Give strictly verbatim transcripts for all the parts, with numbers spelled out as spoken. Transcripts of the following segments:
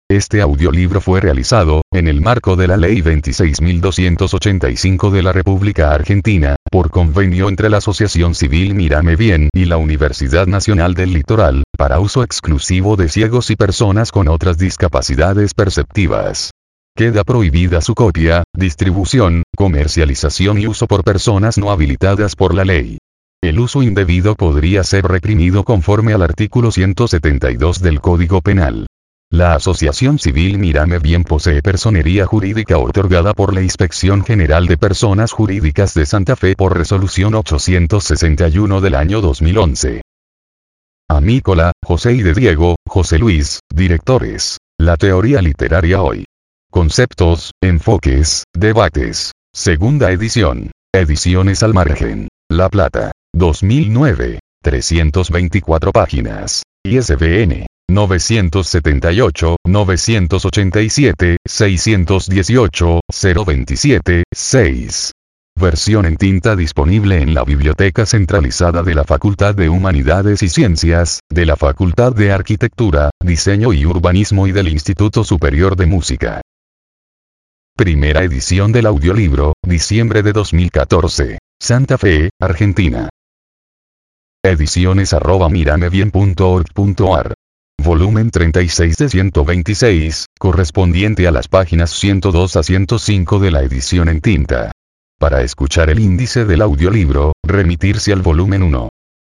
Este audiolibro fue realizado, en el marco de la Ley veintiséis mil doscientos ochenta y cinco de la República Argentina, por convenio entre la Asociación Civil Mírame Bien y la Universidad Nacional del Litoral, para uso exclusivo de ciegos y personas con otras discapacidades perceptivas. Queda prohibida su copia, distribución, comercialización y uso por personas no habilitadas por la ley. El uso indebido podría ser reprimido conforme al artículo ciento setenta y dos del Código Penal. La Asociación Civil Mírame Bien posee personería jurídica otorgada por la Inspección General de Personas Jurídicas de Santa Fe por resolución ochocientos sesenta y uno del año dos mil once. Amícola, José y de Diego, José Luis, directores. La teoría literaria hoy. Conceptos, enfoques, debates. Segunda edición. Ediciones al margen. La Plata. dos mil nueve. trescientas veinticuatro páginas. I S B N. novecientos setenta y ocho, novecientos ochenta y siete, seiscientos dieciocho, cero veintisiete, seis. Versión en tinta disponible en la Biblioteca Centralizada de la Facultad de Humanidades y Ciencias, de la Facultad de Arquitectura, Diseño y Urbanismo y del Instituto Superior de Música. Primera edición del audiolibro, diciembre de dos mil catorce. Santa Fe, Argentina. Ediciones arroba miramebien punto org punto ar. Volumen treinta y seis de ciento veintiséis, correspondiente a las páginas ciento dos a ciento cinco de la edición en tinta. Para escuchar el índice del audiolibro, remitirse al volumen uno.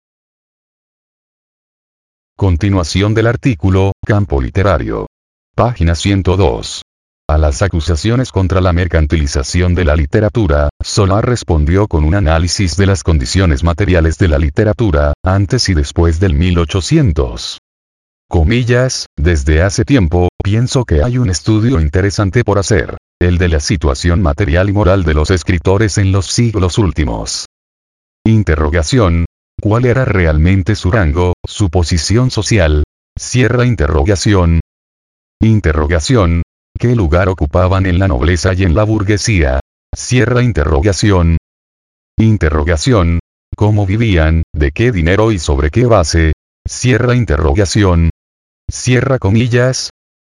Continuación del artículo, campo literario. Página ciento dos. A las acusaciones contra la mercantilización de la literatura, Solar respondió con un análisis de las condiciones materiales de la literatura, antes y después del mil ochocientos. Comillas, desde hace tiempo, pienso que hay un estudio interesante por hacer, el de la situación material y moral de los escritores en los siglos últimos. Interrogación. ¿Cuál era realmente su rango, su posición social? Cierra interrogación. Interrogación. ¿Qué lugar ocupaban en la nobleza y en la burguesía? Cierra interrogación. Interrogación. ¿Cómo vivían, de qué dinero y sobre qué base? Cierra interrogación. Cierra comillas.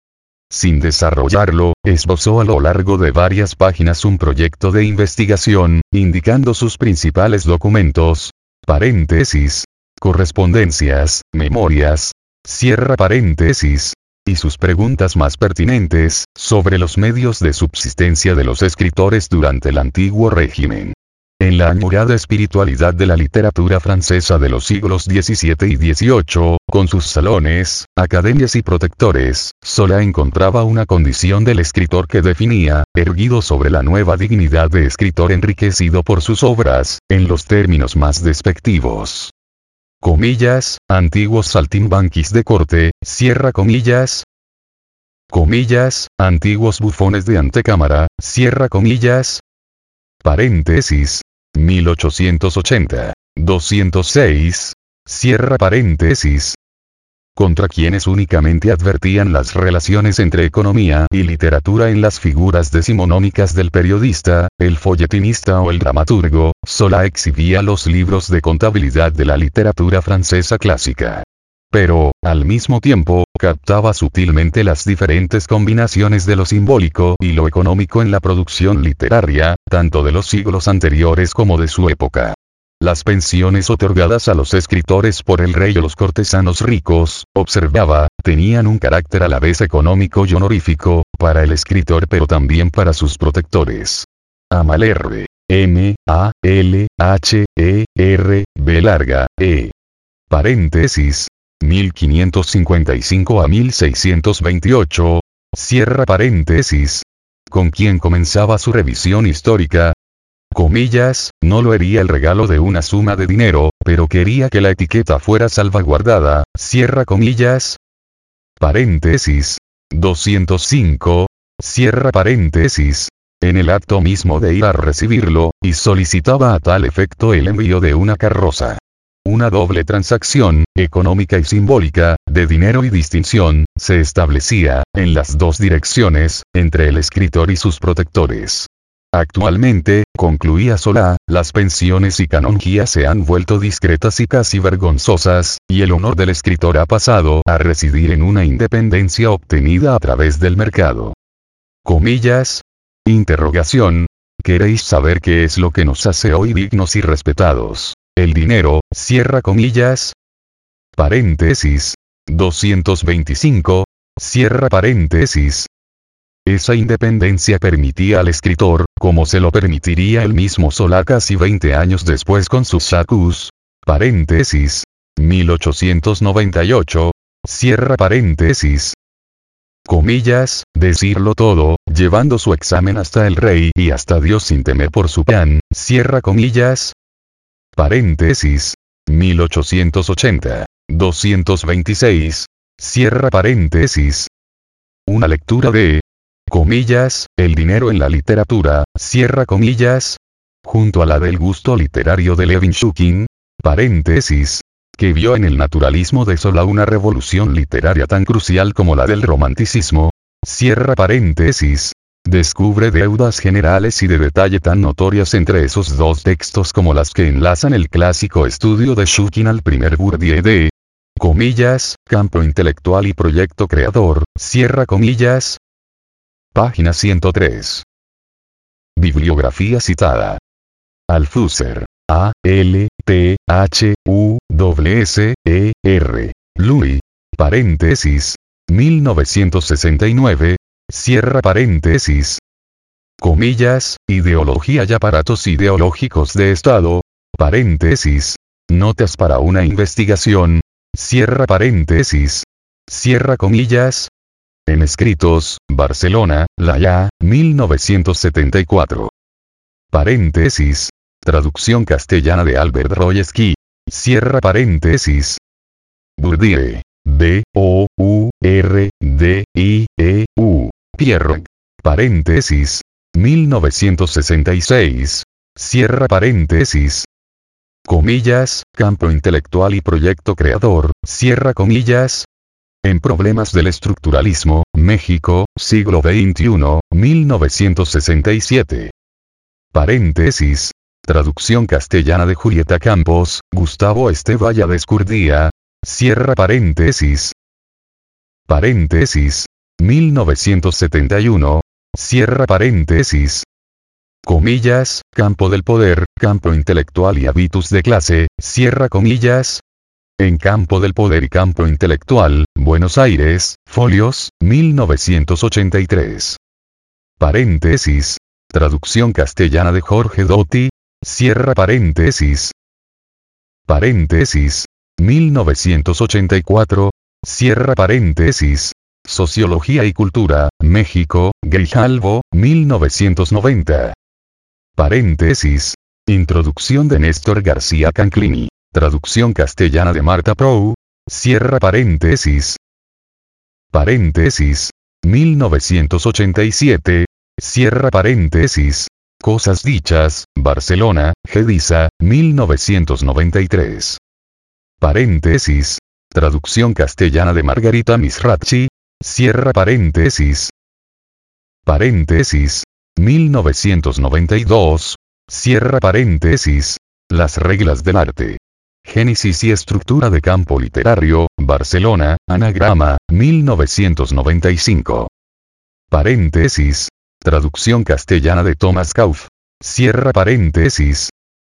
Sin desarrollarlo, esbozó a lo largo de varias páginas un proyecto de investigación, indicando sus principales documentos, paréntesis, correspondencias, memorias, cierra paréntesis, y sus preguntas más pertinentes, sobre los medios de subsistencia de los escritores durante el antiguo régimen. En la añorada espiritualidad de la literatura francesa de los siglos diecisiete y dieciocho, con sus salones, academias y protectores, Zola encontraba una condición del escritor que definía, erguido sobre la nueva dignidad de escritor enriquecido por sus obras, en los términos más despectivos. Comillas, antiguos saltimbanquis de corte, cierra comillas. Comillas, antiguos bufones de antecámara, cierra comillas. Paréntesis. mil ochocientos ochenta. doscientos seis. Cierra paréntesis. Contra quienes únicamente advertían las relaciones entre economía y literatura en las figuras decimonómicas del periodista, el folletinista o el dramaturgo, Zola exhibía los libros de contabilidad de la literatura francesa clásica. Pero, al mismo tiempo, captaba sutilmente las diferentes combinaciones de lo simbólico y lo económico en la producción literaria, tanto de los siglos anteriores como de su época. Las pensiones otorgadas a los escritores por el rey o los cortesanos ricos, observaba, tenían un carácter a la vez económico y honorífico, para el escritor pero también para sus protectores. A Malherbe. M, A, L, H, E, R, B larga, E. Paréntesis. mil quinientos cincuenta y cinco a mil seiscientos veintiocho. Cierra paréntesis. Con quien comenzaba su revisión histórica. Comillas, no lo haría el regalo de una suma de dinero, pero quería que la etiqueta fuera salvaguardada, cierra comillas. Paréntesis. doscientos cinco. Cierra paréntesis. En el acto mismo de ir a recibirlo, y solicitaba a tal efecto el envío de una carroza. Una doble transacción, económica y simbólica, de dinero y distinción, se establecía, en las dos direcciones, entre el escritor y sus protectores. Actualmente, concluía Solá, las pensiones y canonjías se han vuelto discretas y casi vergonzosas, y el honor del escritor ha pasado a residir en una independencia obtenida a través del mercado. Comillas. Interrogación. ¿Queréis saber qué es lo que nos hace hoy dignos y respetados? El dinero, cierra comillas. Paréntesis. doscientos veinticinco. Cierra paréntesis. Esa independencia permitía al escritor, como se lo permitiría el mismo Solá casi veinte años después con sus sacus, paréntesis, mil ochocientos noventa y ocho, cierra paréntesis, comillas, decirlo todo, llevando su examen hasta el rey y hasta Dios sin temer por su pan, cierra comillas, paréntesis, mil ochocientos ochenta, doscientos veintiséis, cierra paréntesis, una lectura de comillas, el dinero en la literatura, cierra comillas, junto a la del gusto literario de Levin Shukin, paréntesis, que vio en el naturalismo de Solá una revolución literaria tan crucial como la del romanticismo, cierra paréntesis, descubre deudas generales y de detalle tan notorias entre esos dos textos como las que enlazan el clásico estudio de Shukin al primer Bourdieu de, comillas, campo intelectual y proyecto creador, cierra comillas. Página ciento tres. Bibliografía citada. Althusser. A. L. T. H. U. S. E. R. Louis. Paréntesis. mil novecientos sesenta y nueve. Cierra paréntesis. Comillas, ideología y aparatos ideológicos de Estado. Paréntesis. Notas para una investigación. Cierra paréntesis. Cierra comillas. En escritos, Barcelona, Laya, mil novecientos setenta y cuatro. Paréntesis. Traducción castellana de Albert Royesky. Cierra paréntesis. Bourdieu. B. O. U. R. D. I. E. U. Pierre. Paréntesis. mil novecientos sesenta y seis. Cierra paréntesis. Comillas, campo intelectual y proyecto creador, cierra comillas. En Problemas del Estructuralismo, México, siglo veintiuno, mil novecientos sesenta y siete. Paréntesis. Traducción castellana de Julieta Campos, Gustavo Estevaya de Escurdía. Cierra paréntesis. Paréntesis. mil novecientos setenta y uno. Cierra paréntesis. Comillas, campo del poder, campo intelectual y habitus de clase, cierra comillas. En Campo del Poder y Campo Intelectual, Buenos Aires, folios, mil novecientos ochenta y tres. Paréntesis. Traducción castellana de Jorge Dotti. Cierra paréntesis. Paréntesis. mil novecientos ochenta y cuatro. Cierra paréntesis. Sociología y Cultura, México, Grijalvo, mil novecientos noventa. Paréntesis. Introducción de Néstor García Canclini. Traducción castellana de Marta Prou. Cierra paréntesis. Paréntesis. mil novecientos ochenta y siete. Cierra paréntesis. Cosas dichas, Barcelona, Gedisa, mil novecientos noventa y tres. Paréntesis. Traducción castellana de Margarita Misrachi. Cierra paréntesis. Paréntesis. mil novecientos noventa y dos. Cierra paréntesis. Las reglas del arte. Génesis y estructura de campo literario, Barcelona, Anagrama, mil novecientos noventa y cinco. Paréntesis. Traducción castellana de Thomas Kauf. Cierra paréntesis.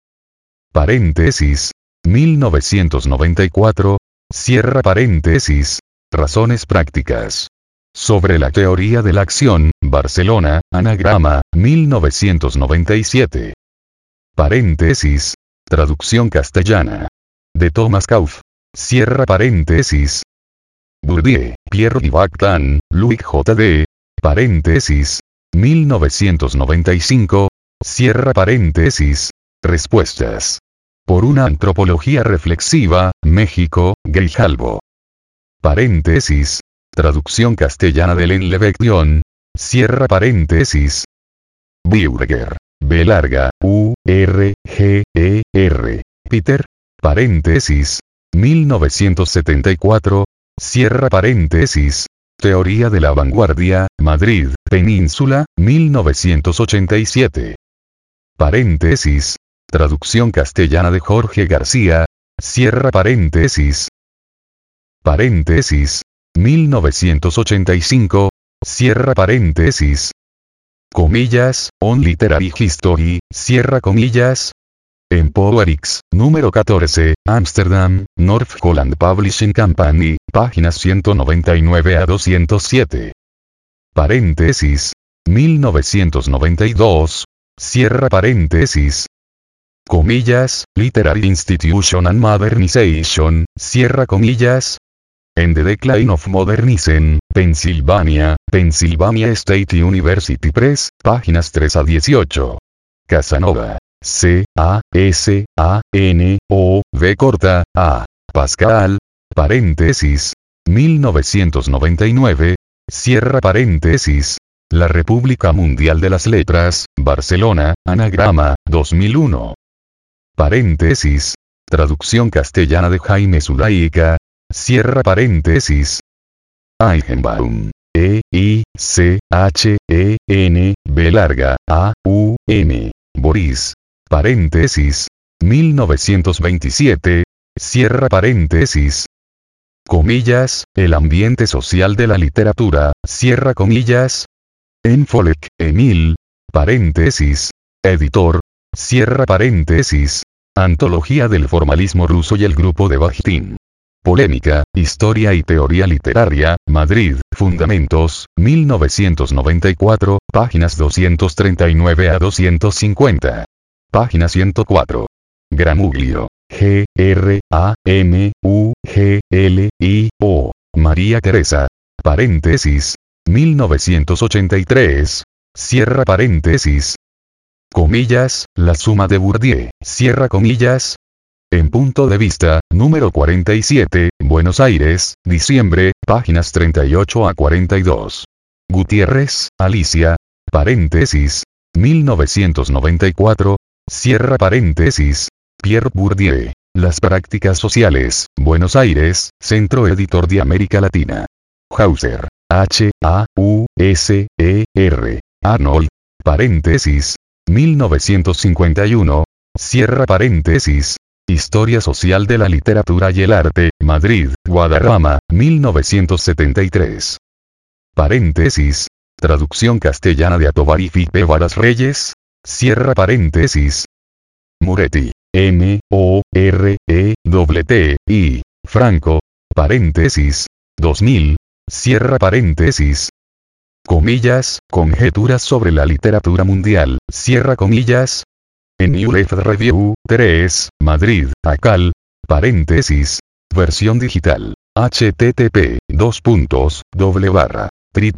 Paréntesis. mil novecientos noventa y cuatro. Cierra paréntesis. Razones prácticas. Sobre la teoría de la acción, Barcelona, Anagrama, mil novecientos noventa y siete. Paréntesis. Traducción castellana. De Thomas Kauf. Cierra paréntesis. Bourdieu, Pierre Dibactan, Louis J D. Paréntesis. mil novecientos noventa y cinco. Cierra paréntesis. Respuestas. Por una antropología reflexiva, México, Grijalvo. Paréntesis. Traducción castellana de Lenlebec-Dion. Cierra paréntesis. Bürger. B larga, U, R, G, E, R. Peter. Paréntesis. mil novecientos setenta y cuatro. Cierra paréntesis. Teoría de la vanguardia, Madrid, Península, mil novecientos ochenta y siete. Paréntesis. Traducción castellana de Jorge García. Cierra paréntesis. Paréntesis. mil novecientos ochenta y cinco. Cierra paréntesis. Comillas, On Literary History, cierra comillas. Empowerix, número catorce, Amsterdam, North Holland Publishing Company, páginas ciento noventa y nueve a doscientos siete. Paréntesis. mil novecientos noventa y dos. Cierra paréntesis. Comillas, Literary Institution and Modernization, cierra comillas. En The Decline of Modernism, Pennsylvania, Pennsylvania State University Press, páginas tres a dieciocho. Casanova. C, A, S, A, N, O, V corta, A. Pascal. Paréntesis. mil novecientos noventa y nueve. Cierra paréntesis. La República Mundial de las Letras, Barcelona, Anagrama, dos mil uno. Paréntesis. Traducción castellana de Jaime Zulaika. Cierra paréntesis. Eichenbaum. E, I, C, H, E, N, B larga, A, U, M. Boris. Paréntesis. mil novecientos veintisiete. Cierra paréntesis. Comillas, el ambiente social de la literatura, cierra comillas. Enfolek, Emil. Paréntesis. Editor. Cierra paréntesis. Antología del formalismo ruso y el grupo de Bakhtin. Polémica, Historia y Teoría Literaria, Madrid, Fundamentos, mil novecientos noventa y cuatro, páginas doscientos treinta y nueve a doscientos cincuenta. Página ciento cuatro. Gramuglio. G, R, A, M, U, G, L, I, O. María Teresa. Paréntesis. mil novecientos ochenta y tres. Cierra paréntesis. Comillas, La Suma de Bourdieu. Cierra comillas. En Punto de Vista, número cuarenta y siete, Buenos Aires, diciembre, páginas treinta y ocho a cuarenta y dos. Gutiérrez, Alicia. Paréntesis. mil novecientos noventa y cuatro. Cierra paréntesis. Pierre Bourdieu. Las prácticas sociales, Buenos Aires, Centro Editor de América Latina. Hauser. H, A, U, S, E, R. Arnold. Paréntesis. mil novecientos cincuenta y uno. Cierra paréntesis. Historia Social de la Literatura y el Arte, Madrid, Guadarrama, mil novecientos setenta y tres. Paréntesis. Traducción castellana de Atobar y Fipe Varas Reyes. Cierra paréntesis. Muretti. M, O, R, E, T, T, I. Franco. Paréntesis. dos mil. Cierra paréntesis. Comillas, Conjeturas sobre la literatura mundial, cierra comillas. En New Left Review, tres, Madrid, Acal. Paréntesis. Versión digital. http, dos puntos, doble barra,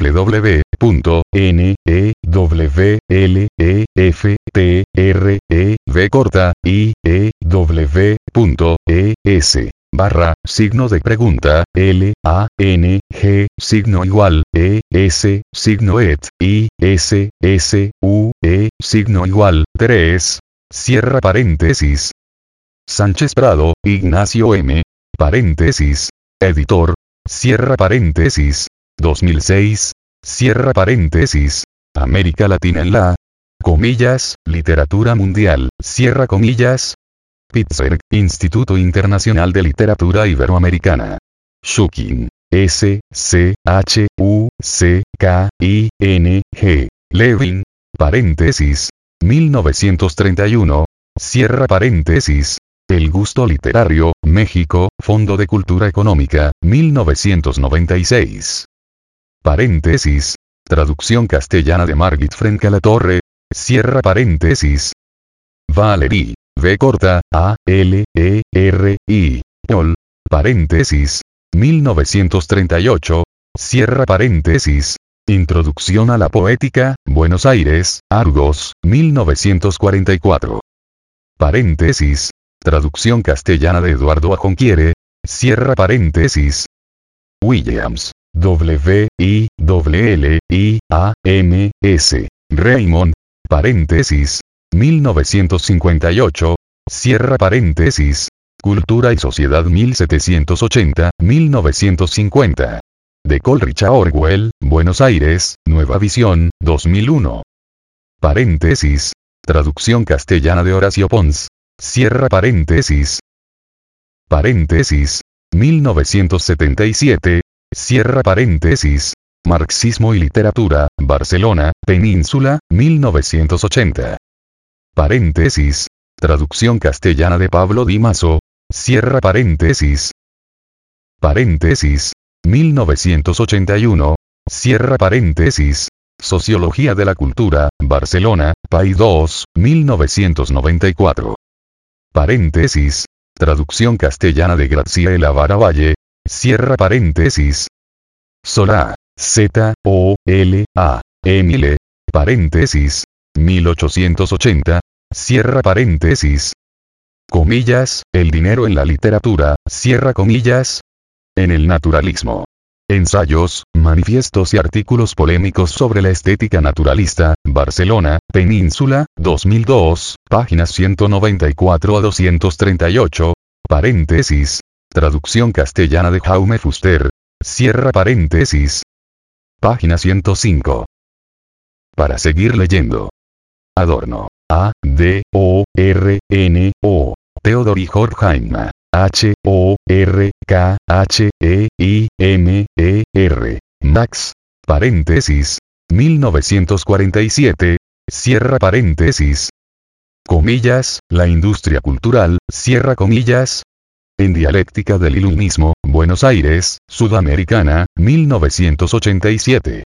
www punto n e w l e f t r e v corta i e w punto e s barra signo de pregunta l a n g signo igual e s signo et i s s u e signo igual tres cierra paréntesis. Sánchez Prado, Ignacio M. Paréntesis. Editor. Cierra paréntesis. dos mil seis. Cierra paréntesis. América Latina en la. Comillas, literatura mundial, cierra comillas. Pittsburgh, Instituto Internacional de Literatura Iberoamericana. Shukin. S, C, H, U, C, K, I, N, G. Levin. Paréntesis. mil novecientos treinta y uno. Cierra paréntesis. El gusto literario, México, Fondo de Cultura Económica, mil novecientos noventa y seis. Paréntesis. Traducción castellana de Margit Frencalatorre. Cierra paréntesis. Valery. V corta, A, L, E, R, I. Ol. Paréntesis. mil novecientos treinta y ocho. Cierra paréntesis. Introducción a la Poética, Buenos Aires, Argos, mil novecientos cuarenta y cuatro. Paréntesis. Traducción castellana de Eduardo Ajonquiere. Cierra paréntesis. Williams. W, I, W, L, I, A, M, S. Raymond. Paréntesis. mil novecientos cincuenta y ocho. Cierra paréntesis. Cultura y Sociedad mil setecientos ochenta, mil novecientos cincuenta. de Coleridge a Orwell, Buenos Aires, Nueva Visión, dos mil uno. Paréntesis. Traducción castellana de Horacio Pons. Cierra paréntesis. Paréntesis. mil novecientos setenta y siete. Cierra paréntesis. Marxismo y literatura, Barcelona, Península, mil novecientos ochenta. Paréntesis. Traducción castellana de Pablo Di Maso. Cierra paréntesis. Paréntesis. mil novecientos ochenta y uno. Cierra paréntesis. Sociología de la cultura, Barcelona, País dos, mil novecientos noventa y cuatro. Paréntesis. Traducción castellana de Graciela Valle. Cierra paréntesis. Solá. Z, O, L, A, Emile. Paréntesis. mil ochocientos ochenta. Cierra paréntesis. Comillas, el dinero en la literatura, cierra comillas. En el naturalismo. Ensayos, manifiestos y artículos polémicos sobre la estética naturalista, Barcelona, Península, dos mil dos, páginas ciento noventa y cuatro a doscientos treinta y ocho, paréntesis. Traducción castellana de Jaume Fuster. Cierra paréntesis. Página ciento cinco. Para seguir leyendo. Adorno. A, D, O, R, N, O. Theodor y Horkheimer. H, O, R, K, H, E, I, M, E, R. Max. Paréntesis. mil novecientos cuarenta y siete. Cierra paréntesis. Comillas, la industria cultural, cierra comillas. En dialéctica del iluminismo, Buenos Aires, Sudamericana, mil novecientos ochenta y siete.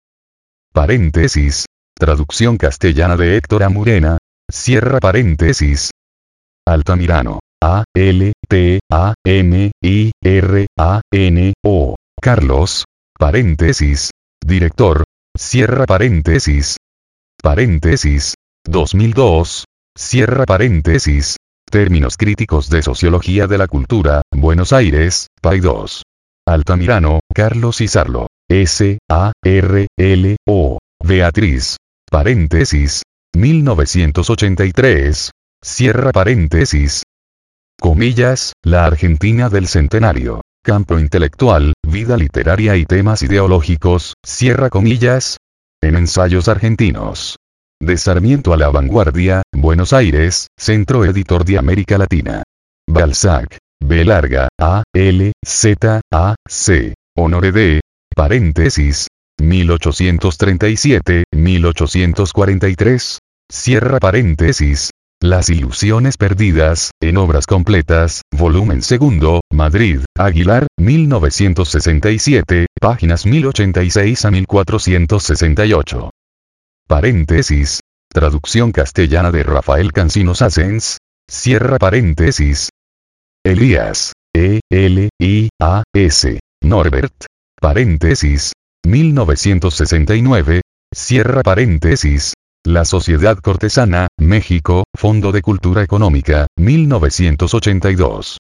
Paréntesis. Traducción castellana de Héctor Amurena. Cierra paréntesis. Altamirano. A, L, T, A, M, I, R, A, N, O. Carlos. Paréntesis. Director. Cierra paréntesis. Paréntesis. dos mil dos. Cierra paréntesis. Términos críticos de sociología de la cultura, Buenos Aires, País dos. Altamirano, Carlos Izarlo. S, A, R, L, O. Beatriz. Paréntesis. mil novecientos ochenta y tres. Cierra paréntesis. Comillas, la Argentina del Centenario. Campo intelectual, vida literaria y temas ideológicos, cierra comillas. En ensayos argentinos. De Sarmiento a la Vanguardia, Buenos Aires, Centro Editor de América Latina. Balzac. B larga, A, L, Z, A, C. Honoré de. Paréntesis. mil ochocientos treinta y siete, mil ochocientos cuarenta y tres. Cierra paréntesis. Las ilusiones perdidas, en obras completas, volumen segundo, Madrid, Aguilar, mil novecientos sesenta y siete, páginas mil ochenta y seis a mil cuatrocientos sesenta y ocho. Paréntesis. Traducción castellana de Rafael Cancinos Asens. Cierra paréntesis. Elías. E, L, I, A, S. Norbert. Paréntesis. mil novecientos sesenta y nueve. Cierra paréntesis. La Sociedad Cortesana, México, Fondo de Cultura Económica, mil novecientos ochenta y dos.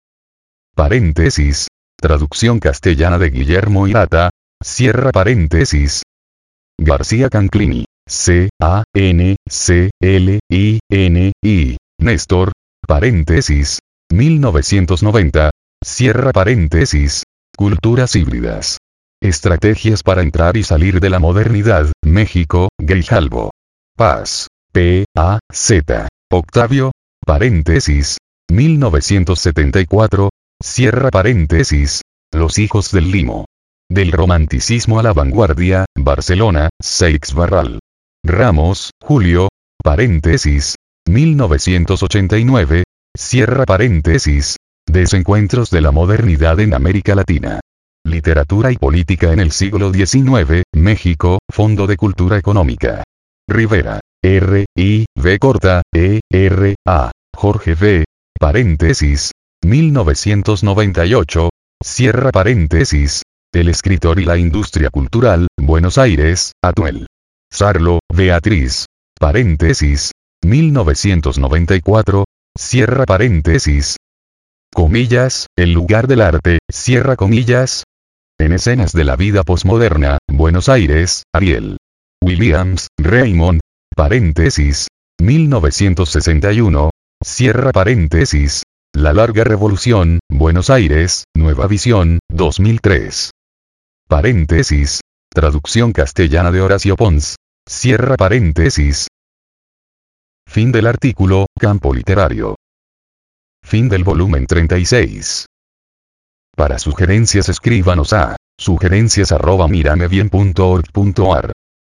Paréntesis. Traducción castellana de Guillermo Hirata. Cierra paréntesis. García Canclini. C, A, N, C, L, I, N, I. Néstor. Paréntesis. mil novecientos noventa. Cierra paréntesis. Culturas híbridas. Estrategias para entrar y salir de la modernidad, México, Grijalvo. Paz. P, A, Z. Octavio. Paréntesis. mil novecientos setenta y cuatro. Cierra paréntesis. Los hijos del limo. Del romanticismo a la vanguardia, Barcelona, Seix Barral. Ramos, Julio. Paréntesis. mil novecientos ochenta y nueve. Cierra paréntesis. Desencuentros de la modernidad en América Latina. Literatura y política en el siglo diecinueve, México, Fondo de Cultura Económica. Rivera. R, I, V corta, E, R, A. Jorge V. Paréntesis. mil novecientos noventa y ocho. Cierra paréntesis. El escritor y la industria cultural, Buenos Aires, Atuel. Sarlo, Beatriz. Paréntesis. mil novecientos noventa y cuatro. Cierra paréntesis. Comillas, el lugar del arte, cierra comillas. En escenas de la vida posmoderna, Buenos Aires, Ariel. Williams, Raymond. Paréntesis. mil novecientos sesenta y uno. Cierra paréntesis. La larga revolución, Buenos Aires, Nueva Visión, dos mil tres. Paréntesis. Traducción castellana de Horacio Pons. Cierra paréntesis. Fin del artículo, campo literario. Fin del volumen treinta y seis. Para sugerencias escríbanos a sugerencias arroba miramebien punto org punto ar.